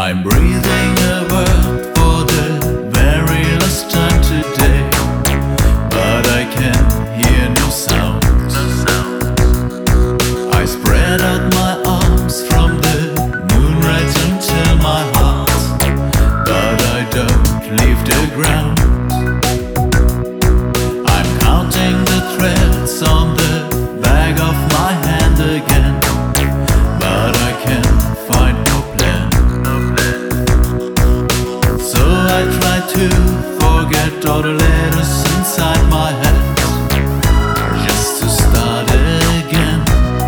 I'm breathing a word for the very last time today, but I can hear no sound. I spread out my arms from the moon right until my heart, but I don't leave the ground. I'm counting the threads on the back of my hand again, but I can't find no plan. So I try to forget all the letters inside my head, just to start again.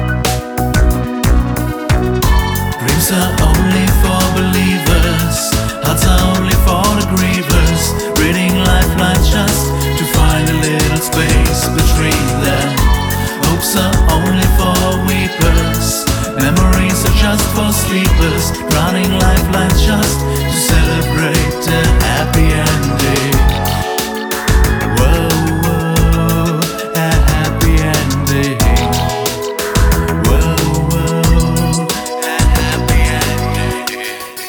Dreams are only for believers, hearts are only for the grievers, reading lifelines just to find a little space between them. Hopes are only for weepers, memories are just for sleepers, running lifelines just to celebrate a happy ending. Whoa, whoa, a happy ending. Whoa, whoa, a happy ending.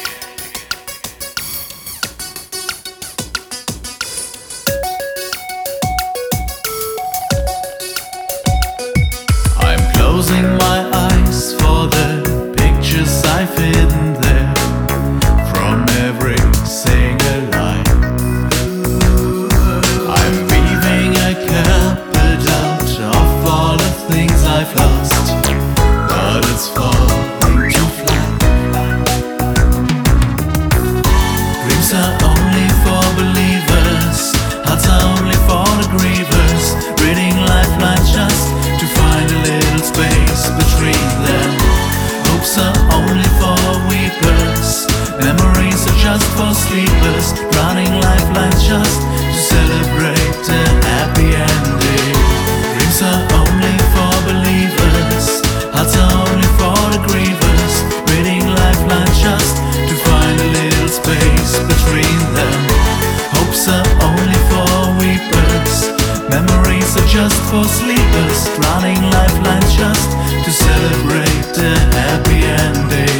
I'm closing my eyes for the pictures I've hidden there from every single line. I'm weaving a carpet out of all the things I've lost, but it's falling to fly. Dreams are only for believers, hearts are only for the grievers, reading lifelines just to find a little space between them. Hopes are only for weepers, memories are just for sleepers, running lifelines just to celebrate a happy ending. Dreams are only for believers, hearts are only for the grievers, reading lifelines just to find a little space between them. Hopes are only for weepers, memories are just for sleepers, running lifelines just to celebrate a happy ending.